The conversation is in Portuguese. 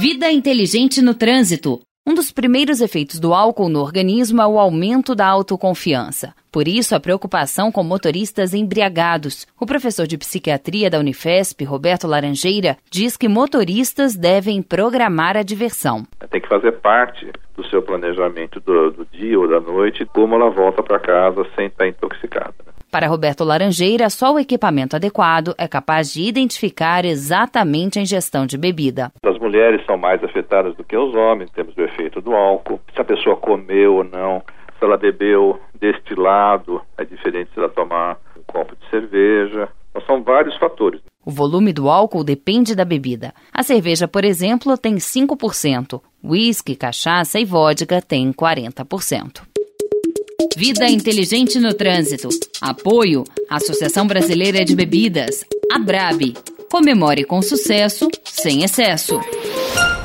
Vida inteligente no trânsito. Um dos primeiros efeitos do álcool no organismo é o aumento da autoconfiança. Por isso, a preocupação com motoristas embriagados. O professor de psiquiatria da Unifesp, Roberto Laranjeira, diz que motoristas devem programar a diversão. Tem que fazer parte do seu planejamento do dia ou da noite, como ela volta para casa sem estar intoxicada. Para Roberto Laranjeira, só o equipamento adequado é capaz de identificar exatamente a ingestão de bebida. As mulheres são mais afetadas do que os homens, temos o efeito do álcool, se a pessoa comeu ou não, se ela bebeu destilado, é diferente se ela tomar um copo de cerveja. Então, são vários fatores. O volume do álcool depende da bebida. A cerveja, por exemplo, tem 5%. Whisky, cachaça e vodka têm 40%. Vida inteligente no trânsito. Apoio: Associação Brasileira de Bebidas, ABRABE. Comemore com sucesso, sem excesso.